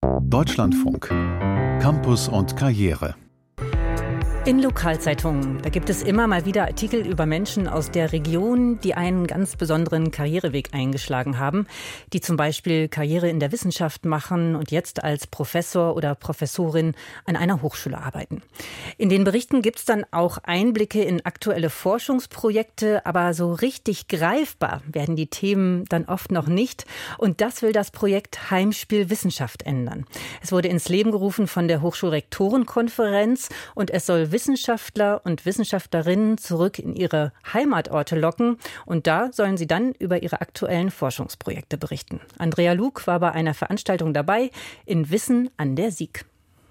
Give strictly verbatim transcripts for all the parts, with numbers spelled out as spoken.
Deutschlandfunk. Campus und Karriere. In Lokalzeitungen, da gibt es immer mal wieder Artikel über Menschen aus der Region, die einen ganz besonderen Karriereweg eingeschlagen haben, die zum Beispiel Karriere in der Wissenschaft machen und jetzt als Professor oder Professorin an einer Hochschule arbeiten. In den Berichten gibt es dann auch Einblicke in aktuelle Forschungsprojekte, aber so richtig greifbar werden die Themen dann oft noch nicht. Und das will das Projekt Heimspiel Wissenschaft ändern. Es wurde ins Leben gerufen von der Hochschulrektorenkonferenz und es soll Wissenschaftler und Wissenschaftlerinnen zurück in ihre Heimatorte locken. Und da sollen sie dann über ihre aktuellen Forschungsprojekte berichten. Andrea Lug war bei einer Veranstaltung dabei in Wissen an der Sieg.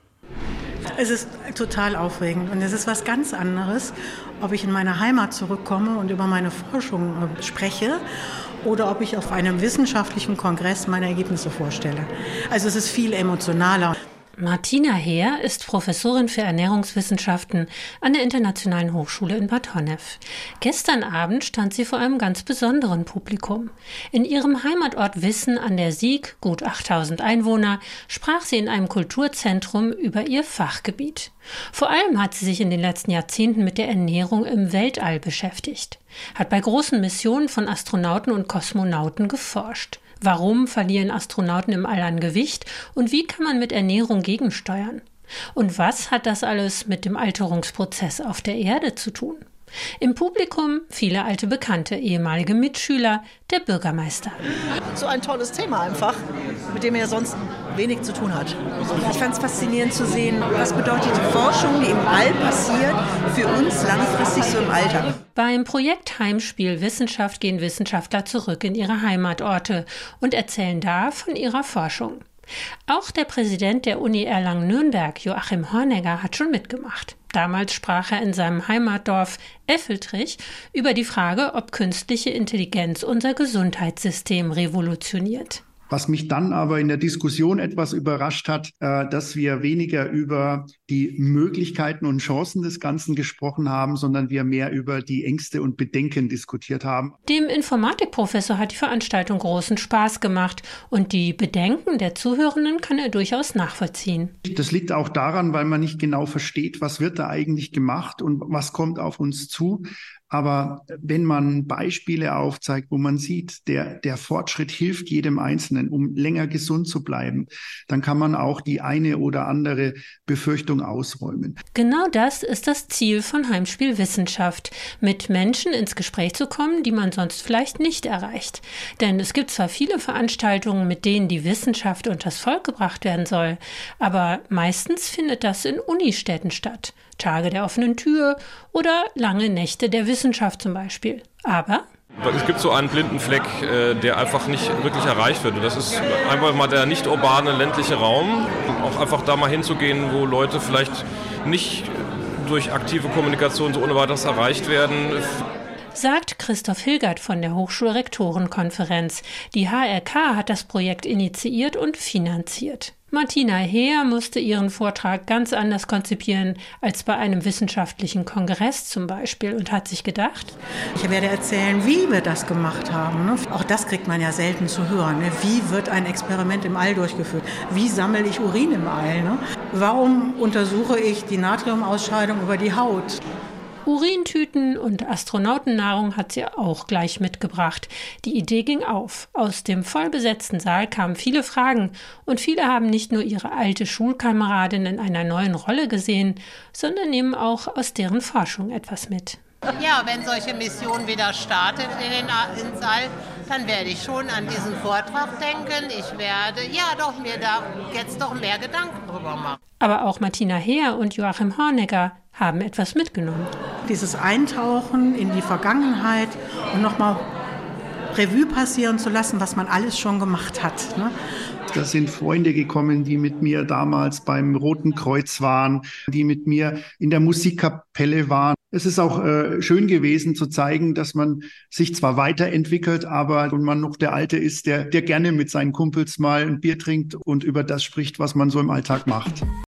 Es ist total aufregend und es ist was ganz anderes, ob ich in meine Heimat zurückkomme und über meine Forschung spreche oder ob ich auf einem wissenschaftlichen Kongress meine Ergebnisse vorstelle. Also es ist viel emotionaler. Martina Heer ist Professorin für Ernährungswissenschaften an der Internationalen Hochschule in Bad Honnef. Gestern Abend stand sie vor einem ganz besonderen Publikum. In ihrem Heimatort Wissen an der Sieg, gut achttausend Einwohner, sprach sie in einem Kulturzentrum über ihr Fachgebiet. Vor allem hat sie sich in den letzten Jahrzehnten mit der Ernährung im Weltall beschäftigt, hat bei großen Missionen von Astronauten und Kosmonauten geforscht. Warum verlieren Astronauten im All an Gewicht und wie kann man mit Ernährung gegensteuern? Und was hat das alles mit dem Alterungsprozess auf der Erde zu tun? Im Publikum viele alte Bekannte, ehemalige Mitschüler, der Bürgermeister. So ein tolles Thema einfach, mit dem er sonst wenig zu tun hat. Ich fand es faszinierend zu sehen, was bedeutet die Forschung, die im All passiert, für uns langfristig so im Alltag. Beim Projekt Heimspiel Wissenschaft gehen Wissenschaftler zurück in ihre Heimatorte und erzählen da von ihrer Forschung. Auch der Präsident der Uni Erlangen-Nürnberg, Joachim Hornegger, hat schon mitgemacht. Damals sprach er in seinem Heimatdorf Effeltrich über die Frage, ob künstliche Intelligenz unser Gesundheitssystem revolutioniert. Was mich dann aber in der Diskussion etwas überrascht hat, äh, dass wir weniger über die Möglichkeiten und Chancen des Ganzen gesprochen haben, sondern wir mehr über die Ängste und Bedenken diskutiert haben. Dem Informatikprofessor hat die Veranstaltung großen Spaß gemacht und die Bedenken der Zuhörenden kann er durchaus nachvollziehen. Das liegt auch daran, weil man nicht genau versteht, was wird da eigentlich gemacht und was kommt auf uns zu. Aber wenn man Beispiele aufzeigt, wo man sieht, der, der Fortschritt hilft jedem Einzelnen, um länger gesund zu bleiben, dann kann man auch die eine oder andere Befürchtung ausräumen. Genau das ist das Ziel von Heimspiel Wissenschaft, mit Menschen ins Gespräch zu kommen, die man sonst vielleicht nicht erreicht. Denn es gibt zwar viele Veranstaltungen, mit denen die Wissenschaft unters Volk gebracht werden soll, aber meistens findet das in Unistädten statt. Tage der offenen Tür oder lange Nächte der Wissenschaft zum Beispiel. Aber es gibt so einen blinden Fleck, der einfach nicht wirklich erreicht wird. Und das ist einfach mal der nicht urbane ländliche Raum. Auch einfach da mal hinzugehen, wo Leute vielleicht nicht durch aktive Kommunikation so ohne weiteres erreicht werden. Sagt Christoph Hilgert von der Hochschulrektorenkonferenz. Die H R K hat das Projekt initiiert und finanziert. Martina Heer musste ihren Vortrag ganz anders konzipieren als bei einem wissenschaftlichen Kongress zum Beispiel und hat sich gedacht: Ich werde erzählen, wie wir das gemacht haben. Auch das kriegt man ja selten zu hören. Wie wird ein Experiment im All durchgeführt? Wie sammle ich Urin im All? Warum untersuche ich die Natriumausscheidung über die Haut? Urintüten und Astronautennahrung hat sie auch gleich mitgebracht. Die Idee ging auf. Aus dem vollbesetzten Saal kamen viele Fragen und viele haben nicht nur ihre alte Schulkameradin in einer neuen Rolle gesehen, sondern nehmen auch aus deren Forschung etwas mit. Ja, wenn solche Mission wieder startet in den ins All, dann werde ich schon an diesen Vortrag denken. Ich werde ja doch mir da jetzt doch mehr Gedanken drüber machen. Aber auch Martina Heer und Joachim Hornegger haben etwas mitgenommen. Dieses Eintauchen in die Vergangenheit und nochmal Revue passieren zu lassen, was man alles schon gemacht hat. Ne? Da sind Freunde gekommen, die mit mir damals beim Roten Kreuz waren, die mit mir in der Musikkapelle waren. Es ist auch äh, schön gewesen zu zeigen, dass man sich zwar weiterentwickelt, aber man noch der Alte ist, der, der gerne mit seinen Kumpels mal ein Bier trinkt und über das spricht, was man so im Alltag macht.